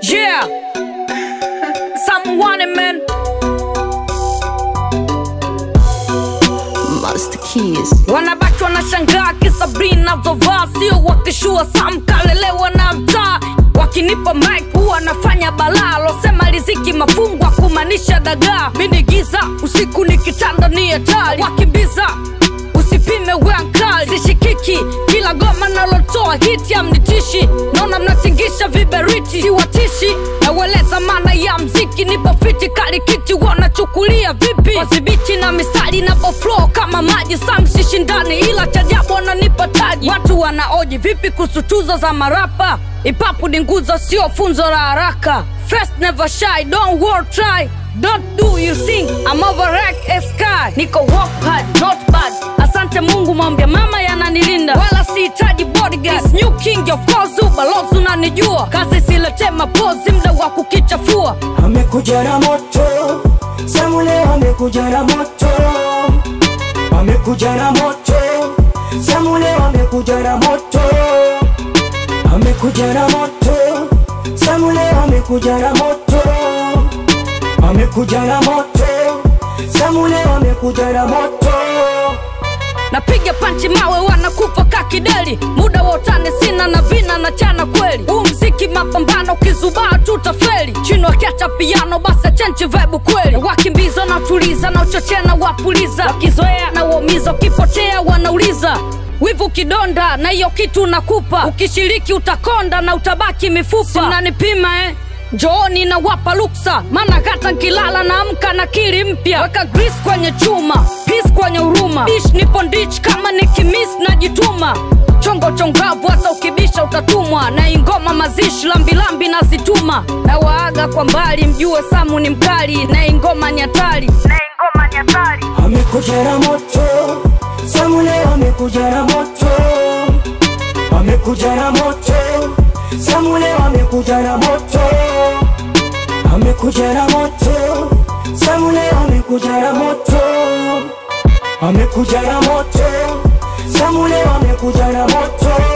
Yeah, someone man. Master Keys. Wanabaki wanashangaa Sabrina nazovaa, sio wakishua Sam kalelewa na mtaa. Wakinipa mic huwa nafanya balaa, losema riziki mafungwa kumanisha dagaa. Mini giza usiku nikitanda ni hatari, wakimbiza usipime weankali. Sishikiki kila goma nalotoa hiti ya mnitishi, naona mnatingisha viberiti siwatishi. Naweleza maana ya mziki, nipo fiti kalikiti wanachukulia vipi. Wazibiti na mistari na flow kama maji, Sam sishindani ila chajabu wananipa taji. Watu wanaoji vipi kuhusu tuzo za marapa, ipapu ni nguzo sio funzo la haraka. First never shy, don't worry try, don't do you sing, I'm over wreck sky. Niko work hard, not bad, asante Mungu maombi mama yananilinda. Wala sihitaji bodyguard, this new king of course ubalozi unanijua. Kazi silete mapozi mda wa kukichafua. Amekuja na moto, Samule amekuja na moto. Amekuja na moto, Samule amekuja na moto. Amekuja na moto, Samule amekuja na moto. Amekuja na moto, Samule amekuja na moto. Napiga panchi mawe wanakufa kakideli, muda wa utani sina na vina na chana kweli. Mziki mapambano kizubaa tutafeli, chino wakiacha piano basa chenchi vibe kweli. Wakimbiza na tuliza na uchochea na wapuliza, wakizoea na uomiza ukipotea wanauliza. Wivu kidonda na hiyo kitu nakupa, ukishiriki utakonda na utabaki mifupa. Sinanipima njooni na wapa luksa, mana hata nkilala na amka na kili mpya. Weka grease kwenye chuma, peace kwenye huruma. Dish nipo ndich kama nikimiss najituma. Chongo chongavu hata ukibisha utatumwa, na ingoma mazishi lambilambi na zituma. Na waaga kwa mbali mjue Samu ni mkali, na ingoma ni hatari. Amekuja na moto, Samule amekuja na moto. Amekuja na moto, Samule amekuja na moto. Amekuja na moto, Samule amekuja na moto. Amekuja na moto, Samule amekuja na moto.